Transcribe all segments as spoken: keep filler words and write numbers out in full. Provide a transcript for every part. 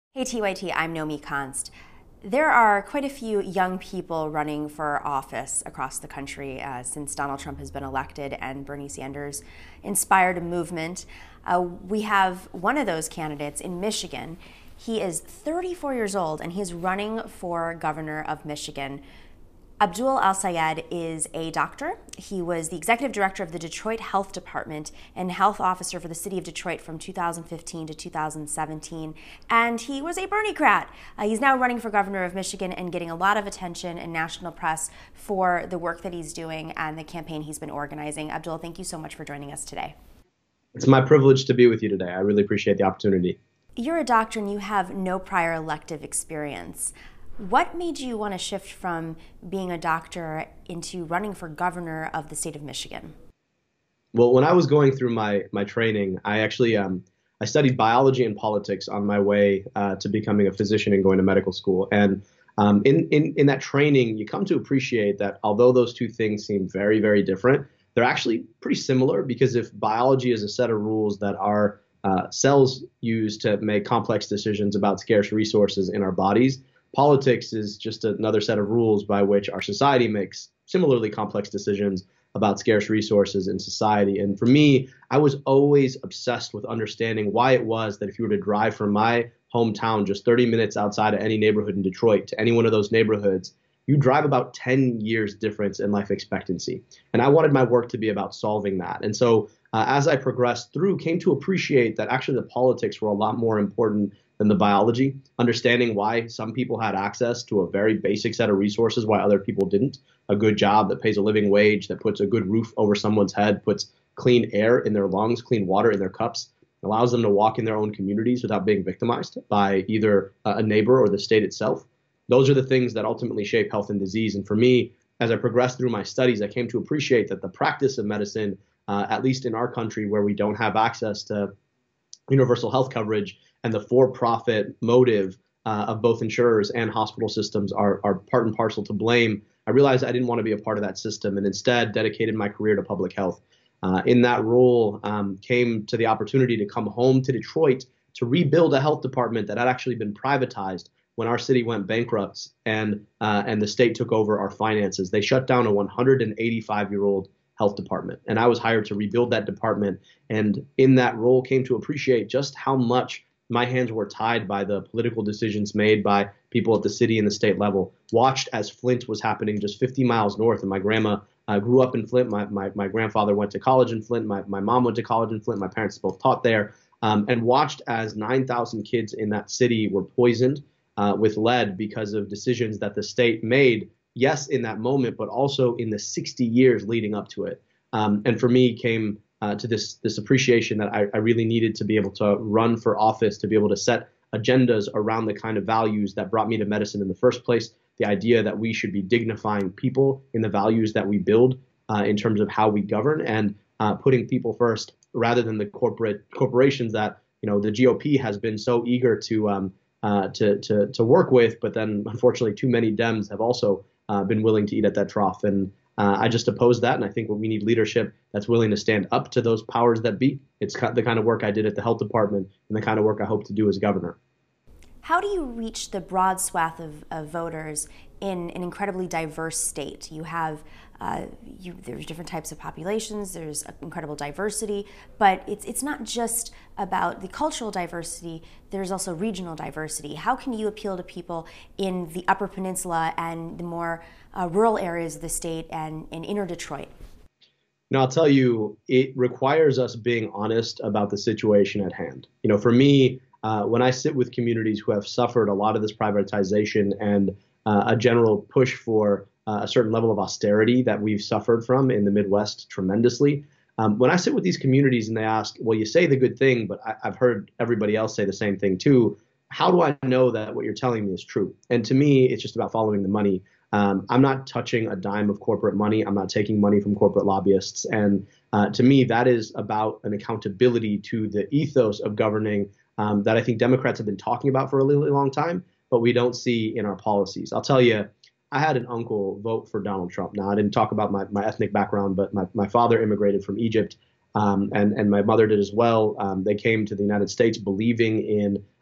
Hey T Y T, I'm Nomi Konst. There are quite a few young people running for office across the country uh, since Donald Trump has been elected and Bernie Sanders inspired a movement. Uh, we have one of those candidates in Michigan. He is thirty-four years old and he's running for governor of Michigan. Abdul El-Sayed is a doctor. He was the executive director of the Detroit Health Department and health officer for the city of Detroit from two thousand fifteen to two thousand seventeen. And he was a Bernie-crat. Uh, he's now running for governor of Michigan and getting a lot of attention in national press for the work that he's doing and the campaign he's been organizing. Abdul, thank you so much for joining us today. It's my privilege to be with you today. I really appreciate the opportunity. You're a doctor and you have no prior elective experience. What made you want to shift from being a doctor into running for governor of the state of Michigan? Well, when I was going through my my training, I actually um, I studied biology and politics on my way uh, to becoming a physician and going to medical school. And um, in, in in that training, you come to appreciate that although those two things seem very, very different, they're actually pretty similar, because if biology is a set of rules that our uh, cells use to make complex decisions about scarce resources in our bodies, politics is just another set of rules by which our society makes similarly complex decisions about scarce resources in society. And for me, I was always obsessed with understanding why it was that if you were to drive from my hometown just thirty minutes outside of any neighborhood in Detroit to any one of those neighborhoods, you drive about ten years difference in life expectancy. And I wanted my work to be about solving that. And so uh, as I progressed through, came to appreciate that actually the politics were a lot more important than the biology, understanding why some people had access to a very basic set of resources, why other people didn't. A good job that pays a living wage, that puts a good roof over someone's head, puts clean air in their lungs, clean water in their cups, allows them to walk in their own communities without being victimized by either a neighbor or the state itself. Those are the things that ultimately shape health and disease. And for me, as I progressed through my studies, I came to appreciate that the practice of medicine, uh, at least in our country where we don't have access to universal health coverage, and the for-profit motive uh, of both insurers and hospital systems are, are part and parcel to blame, I realized I didn't want to be a part of that system and instead dedicated my career to public health. Uh, in that role, um, came to the opportunity to come home to Detroit to rebuild a health department that had actually been privatized when our city went bankrupt and uh, and the state took over our finances. They shut down a one hundred eighty-five-year-old health department, and I was hired to rebuild that department. And in that role, came to appreciate just how much my hands were tied by the political decisions made by people at the city and the state level. Watched as Flint was happening just fifty miles north, and my grandma uh, grew up in Flint. My, my my grandfather went to college in Flint. My my mom went to college in Flint. My parents both taught there, um, and watched as nine thousand kids in that city were poisoned uh, with lead because of decisions that the state made. Yes, in that moment, but also in the sixty years leading up to it. Um, and for me, came Uh, to this this appreciation that I, I really needed to be able to run for office, to be able to set agendas around the kind of values that brought me to medicine in the first place. The idea that we should be dignifying people in the values that we build uh, in terms of how we govern, and uh, putting people first rather than the corporate corporations that you know the G O P has been so eager to um, uh, to to to work with, but then unfortunately too many Dems have also uh, been willing to eat at that trough. And Uh, I just oppose that, and I think we need leadership that's willing to stand up to those powers that be. It's the kind of work I did at the health department and the kind of work I hope to do as governor. How do you reach the broad swath of, of voters in an incredibly diverse state? You have, uh, you, there's different types of populations, there's incredible diversity, but it's, it's not just about the cultural diversity, there's also regional diversity. How can you appeal to people in the Upper Peninsula and the more uh, rural areas of the state and, and inner Detroit? Now, I'll tell you, it requires us being honest about the situation at hand. You know, for me, Uh, when I sit with communities who have suffered a lot of this privatization and uh, a general push for uh, a certain level of austerity that we've suffered from in the Midwest tremendously, um, when I sit with these communities and they ask, well, you say the good thing, but I, I've heard everybody else say the same thing too. How do I know that what you're telling me is true? And to me, it's just about following the money. Um, I'm not touching a dime of corporate money. I'm not taking money from corporate lobbyists. And uh, to me, that is about an accountability to the ethos of governing Um, that I think Democrats have been talking about for a really long time, but we don't see in our policies. I'll tell you, I had an uncle vote for Donald Trump. Now, I didn't talk about my, my ethnic background, but my, my father immigrated from Egypt, um, and, and my mother did as well. Um, they came to the United States believing in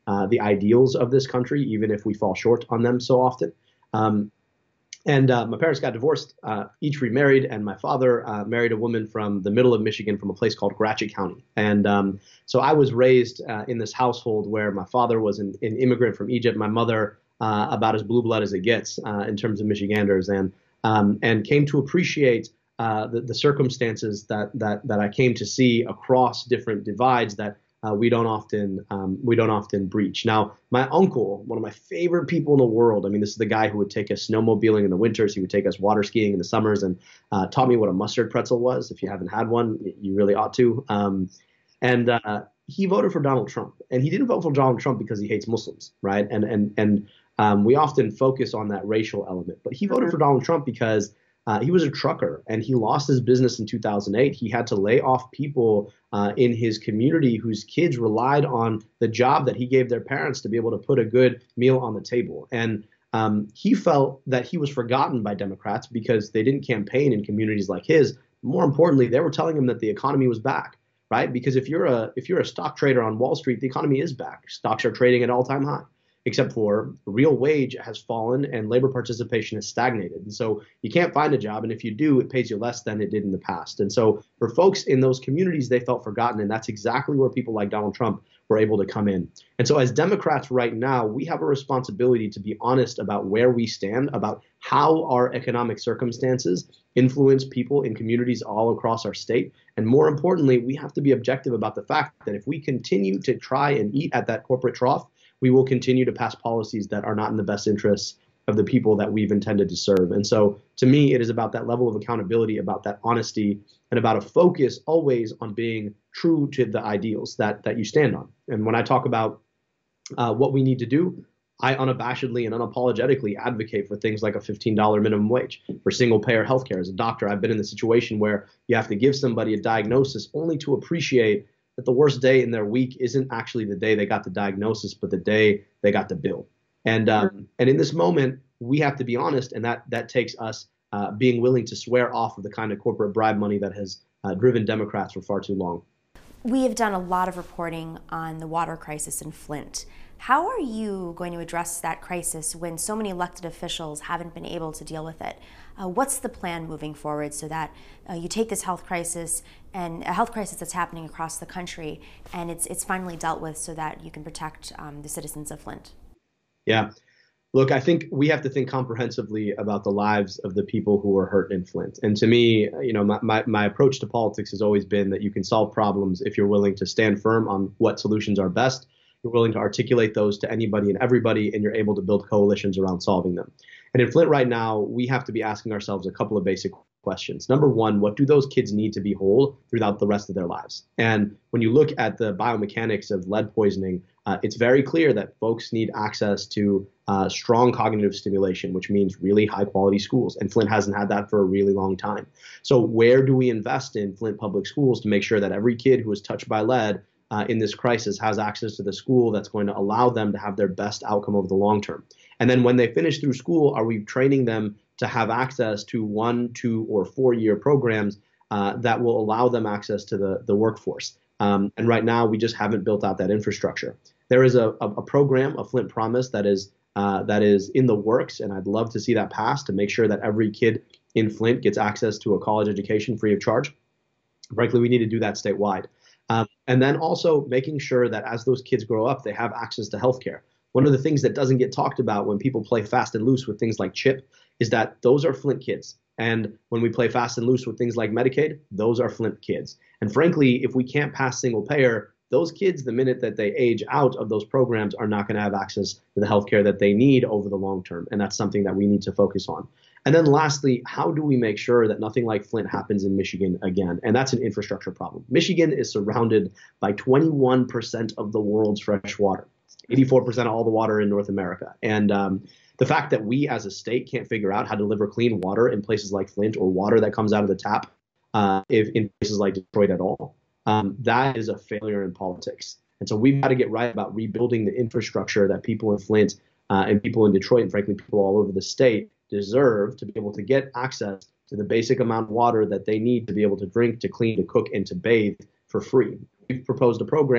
uh, the ideals of this country, even if we fall short on them so often. Um, and uh, my parents got divorced, uh, each remarried, and my father uh, married a woman from the middle of Michigan from a place called Gratiot County. And um, so I was raised uh, in this household where my father was an, an immigrant from Egypt, my mother uh, about as blue blood as it gets uh, in terms of Michiganders, and um, and came to appreciate uh, the, the circumstances that that that I came to see across different divides that Uh, we don't often um, we don't often breach. Now, my uncle, one of my favorite people in the world. I mean, this is the guy who would take us snowmobiling in the winters. He would take us water skiing in the summers, and uh, taught me what a mustard pretzel was. If you haven't had one, you really ought to. Um, and uh, he voted for Donald Trump, and he didn't vote for Donald Trump because he hates Muslims, right? And and and um, we often focus on that racial element, but he voted for Donald Trump because Uh, he was a trucker, and he lost his business in two thousand eight. He had to lay off people uh, in his community whose kids relied on the job that he gave their parents to be able to put a good meal on the table. And um, he felt that he was forgotten by Democrats because they didn't campaign in communities like his. More importantly, they were telling him that the economy was back, right? Because if you're a if you're a stock trader on Wall Street, the economy is back. Stocks are trading at all-time high, except for real wage has fallen and labor participation has stagnated. And so you can't find a job. And if you do, it pays you less than it did in the past. And so for folks in those communities, they felt forgotten. And that's exactly where people like Donald Trump were able to come in. And so as Democrats right now, we have a responsibility to be honest about where we stand, about how our economic circumstances influence people in communities all across our state. And more importantly, we have to be objective about the fact that if we continue to try and eat at that corporate trough, we will continue to pass policies that are not in the best interests of the people that we've intended to serve. And so to me, it is about that level of accountability, about that honesty, and about a focus always on being true to the ideals that, that you stand on. And when I talk about uh, what we need to do, I unabashedly and unapologetically advocate for things like a fifteen dollars minimum wage, for single payer healthcare. As a doctor, I've been in the situation where you have to give somebody a diagnosis only to appreciate that the worst day in their week isn't actually the day they got the diagnosis, but the day they got the bill. And um, and in this moment, we have to be honest, and that that takes us uh, being willing to swear off of the kind of corporate bribe money that has uh, driven Democrats for far too long. We have done a lot of reporting on the water crisis in Flint. How are you going to address that crisis when so many elected officials haven't been able to deal with it? Uh, what's the plan moving forward so that uh, you take this health crisis, and a health crisis that's happening across the country, and it's it's finally dealt with so that you can protect um, the citizens of Flint? Yeah. Look, I think we have to think comprehensively about the lives of the people who are hurt in Flint. And to me, you know, my, my, my approach to politics has always been that you can solve problems if you're willing to stand firm on what solutions are best. You're willing to articulate those to anybody and everybody, and you're able to build coalitions around solving them. And in Flint right now, we have to be asking ourselves a couple of basic questions. Number one, what do those kids need to be whole throughout the rest of their lives? And when you look at the biomechanics of lead poisoning, uh, it's very clear that folks need access to uh, strong cognitive stimulation, which means really high quality schools. And Flint hasn't had that for a really long time. So where do we invest in Flint public schools to make sure that every kid who is touched by lead uh, in this crisis has access to the school that's going to allow them to have their best outcome over the long term? And then when they finish through school, are we training them to have access to one, two, or four-year programs uh, that will allow them access to the, the workforce? Um, and right now, we just haven't built out that infrastructure. There is a, a, a program, a Flint Promise, that is uh, that is in the works, and I'd love to see that pass to make sure that every kid in Flint gets access to a college education free of charge. Frankly, we need to do that statewide. Um, and then also making sure that as those kids grow up, they have access to healthcare. One of the things that doesn't get talked about when people play fast and loose with things like CHIP is that those are Flint kids. And when we play fast and loose with things like Medicaid, those are Flint kids. And frankly, if we can't pass single payer, those kids, the minute that they age out of those programs, are not going to have access to the healthcare that they need over the long term. And that's something that we need to focus on. And then lastly, how do we make sure that nothing like Flint happens in Michigan again? And that's an infrastructure problem. Michigan is surrounded by twenty-one percent of the world's fresh water, eighty-four percent of all the water in North America. And um, the fact that we as a state can't figure out how to deliver clean water in places like Flint, or water that comes out of the tap uh, if in places like Detroit at all, um, that is a failure in politics. And so we've got to get right about rebuilding the infrastructure that people in Flint uh, and people in Detroit, and frankly, people all over the state, deserve to be able to get access to the basic amount of water that they need to be able to drink, to clean, to cook, and to bathe for free. We've proposed a program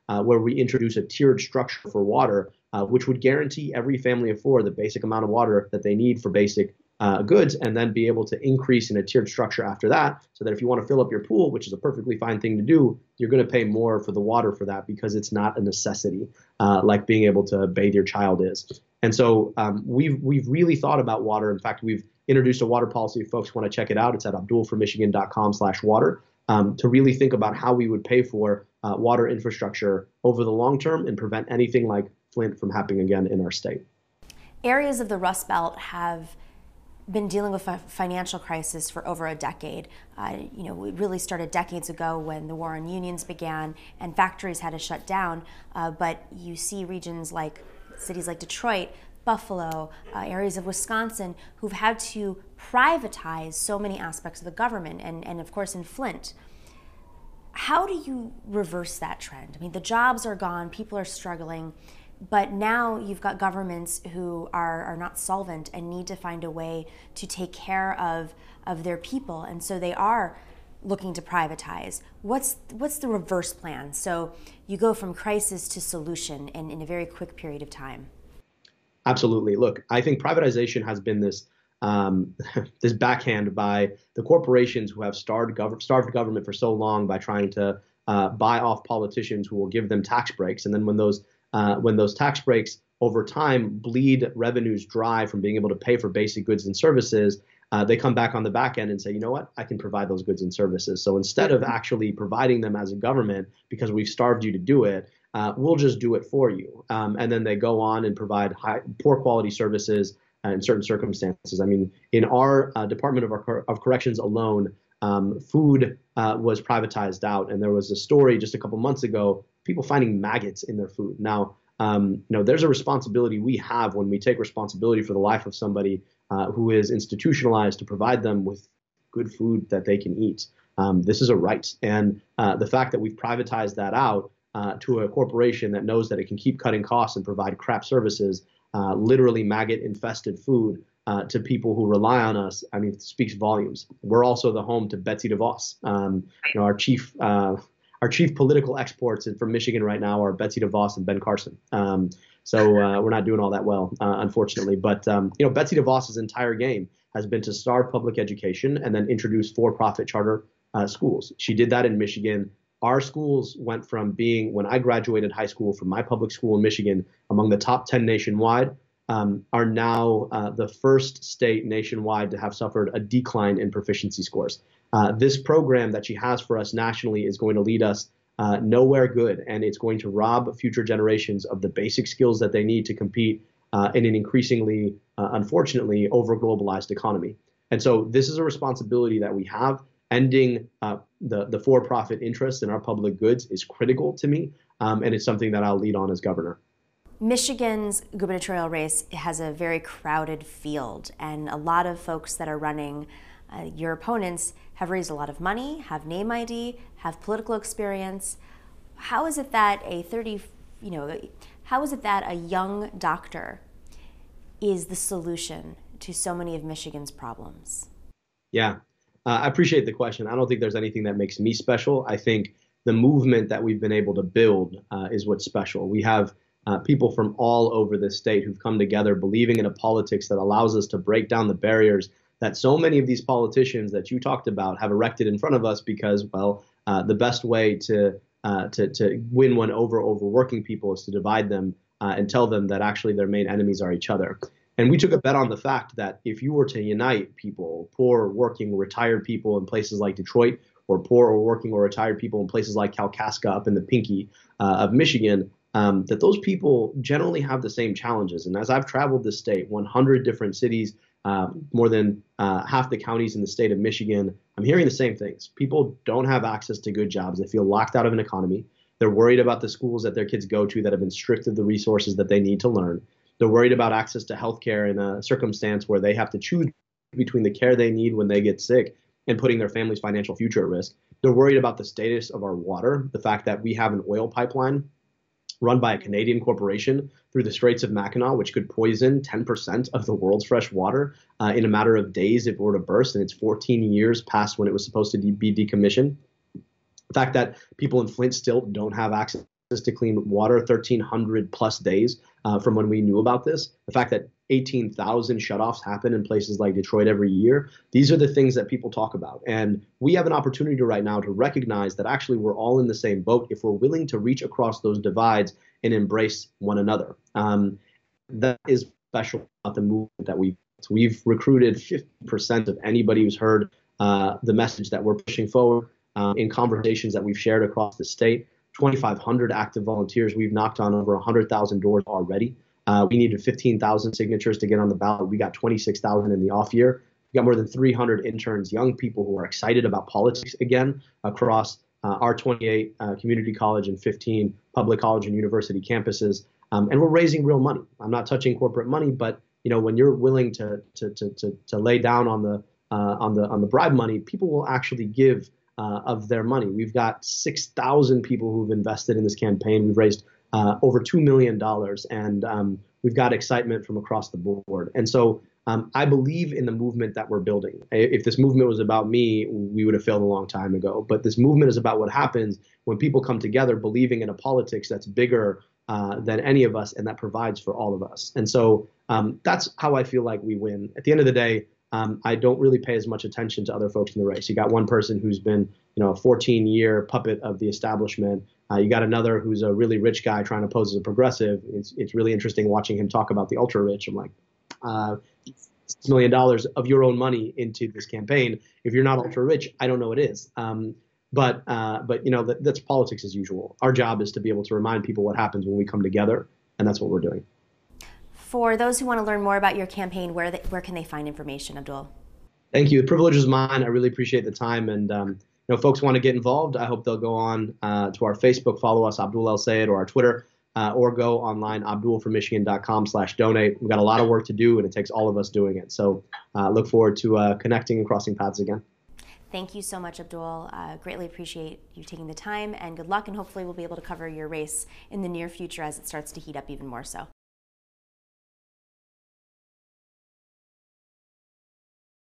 uh, where we introduce a tiered structure for water, uh, which would guarantee every family of four the basic amount of water that they need for basic uh, goods, and then be able to increase in a tiered structure after that, so that if you want to fill up your pool, which is a perfectly fine thing to do, you're going to pay more for the water for that because it's not a necessity, uh, like being able to bathe your child is. And so um, we've we've really thought about water. In fact, we've introduced a water policy. If folks want to check it out, it's at abdul for michigan dot com slash water, um, to really think about how we would pay for uh, water infrastructure over the long term and prevent anything like Flint from happening again in our state. Areas of the Rust Belt have been dealing with a financial crisis for over a decade. Uh, you know, it really started decades ago when the war on unions began and factories had to shut down. Uh, but you see regions like cities like Detroit, Buffalo, uh, areas of Wisconsin who've had to privatize so many aspects of the government, and, and of course in Flint. How do you reverse that trend? I mean, the jobs are gone, people are struggling, but now you've got governments who are, are not solvent and need to find a way to take care of, of their people, and so they are looking to privatize. What's what's the reverse plan? So you go from crisis to solution in, in a very quick period of time. Absolutely. Look, I think privatization has been this um, this backhand by the corporations who have starved, gov- starved government for so long by trying to uh, buy off politicians who will give them tax breaks, and then when those uh, when those tax breaks over time bleed revenues dry from being able to pay for basic goods and services, uh, they come back on the back end and say, you know what, I can provide those goods and services. So instead of actually providing them as a government because we've starved you to do it, uh, we'll just do it for you. Um, and then they go on and provide high, poor quality services uh, in certain circumstances. I mean, in our uh, Department of, our, of Corrections alone, um, food uh, was privatized out. And there was a story just a couple months ago, people finding maggots in their food. Now, Um, you know, there's a responsibility we have when we take responsibility for the life of somebody uh, who is institutionalized to provide them with good food that they can eat. Um, this is a right. And uh, the fact that we've privatized that out uh, to a corporation that knows that it can keep cutting costs and provide crap services, uh, literally maggot-infested food uh, to people who rely on us, I mean, it speaks volumes. We're also the home to Betsy DeVos, um, you know, our chief uh, Our chief political exports from Michigan right now are Betsy DeVos and Ben Carson. Um, so uh, we're not doing all that well, uh, unfortunately. But um, you know, Betsy DeVos's entire game has been to starve public education and then introduce for-profit charter uh, schools. She did that in Michigan. Our schools went from being, when I graduated high school from my public school in Michigan, among the top ten nationwide, um, are now uh, the first state nationwide to have suffered a decline in proficiency scores. Uh, this program that she has for us nationally is going to lead us uh, nowhere good, and it's going to rob future generations of the basic skills that they need to compete uh, in an increasingly, uh, unfortunately, over-globalized economy. And so this is a responsibility that we have. Ending uh, the, the for-profit interest in our public goods is critical to me, um, and it's something that I'll lead on as governor. Michigan's gubernatorial race has a very crowded field, and a lot of folks that are running, uh, your opponents, have raised a lot of money, have name I D, have political experience. How is it that a thirty, you know, how is it that a young doctor is the solution to so many of Michigan's problems? Yeah, uh, I appreciate the question. I don't think there's anything that makes me special. I think the movement that we've been able to build uh, is what's special. We have uh, people from all over the state who've come together believing in a politics that allows us to break down the barriers that so many of these politicians that you talked about have erected in front of us because, well, uh, the best way to, uh, to to win one over over working people is to divide them uh, and tell them that actually their main enemies are each other. And we took a bet on the fact that if you were to unite people, poor, working, retired people in places like Detroit, or poor or working or retired people in places like Kalkaska up in the Pinky uh, of Michigan, um, that those people generally have the same challenges. And as I've traveled this state, one hundred different cities, Uh, more than uh, half the counties in the state of Michigan, I'm hearing the same things. People don't have access to good jobs. They feel locked out of an economy. They're worried about the schools that their kids go to that have been stripped of the resources that they need to learn. They're worried about access to health care in a circumstance where they have to choose between the care they need when they get sick and putting their family's financial future at risk. They're worried about the status of our water, the fact that we have an oil pipeline run by a Canadian corporation through the Straits of Mackinac, which could poison ten percent of the world's fresh water uh, in a matter of days if it were to burst, and it's fourteen years past when it was supposed to de- be decommissioned. The fact that people in Flint still don't have access to clean water thirteen hundred plus days uh, from when we knew about this. The fact that eighteen thousand shutoffs happen in places like Detroit every year. These are the things that people talk about. And we have an opportunity right now to recognize that actually we're all in the same boat if we're willing to reach across those divides and embrace one another. Um, that is special about the movement that we've We've recruited fifty percent of anybody who's heard uh, the message that we're pushing forward um, in conversations that we've shared across the state. twenty-five hundred active volunteers. We've knocked on over one hundred thousand doors already. Uh, we needed fifteen thousand signatures to get on the ballot. We got twenty-six thousand in the off year. We got more than three hundred interns, young people who are excited about politics again across uh, our twenty-eight uh, community college and fifteen public college and university campuses. Um, and we're raising real money. I'm not touching corporate money, but you know, when you're willing to to to to, to lay down on the uh, on the on the bribe money, people will actually give uh, of their money. We've got six thousand people who've invested in this campaign. We've raised uh, over two million dollars, and um, we've got excitement from across the board. And so um, I believe in the movement that we're building. If this movement was about me, we would have failed a long time ago. But this movement is about what happens when people come together believing in a politics that's bigger uh, than any of us and that provides for all of us. And so um, that's how I feel like we win. At the end of the day, um, I don't really pay as much attention to other folks in the race. You got one person who's been, you know, a fourteen year puppet of the establishment. Uh, you got another who's a really rich guy trying to pose as a progressive. It's, it's really interesting watching him talk about the ultra rich. I'm like, uh, six million dollars of your own money into this campaign. If you're not ultra rich, I don't know what is. Um, but, uh, but you know, that, that's politics as usual. Our job is to be able to remind people what happens when we come together, and that's what we're doing. For those who want to learn more about your campaign, where they, where can they find information, Abdul? Thank you. The privilege is mine. I really appreciate the time. And um, you know, folks want to get involved, I hope they'll go on uh, to our Facebook, follow us, Abdul El Sayed, or our Twitter, uh, or go online, abdul for michigan dot com slash donate. We've got a lot of work to do, and it takes all of us doing it. So uh, look forward to uh, connecting and crossing paths again. Thank you so much, Abdul. Uh, greatly appreciate you taking the time, and good luck, and hopefully we'll be able to cover your race in the near future as it starts to heat up even more so.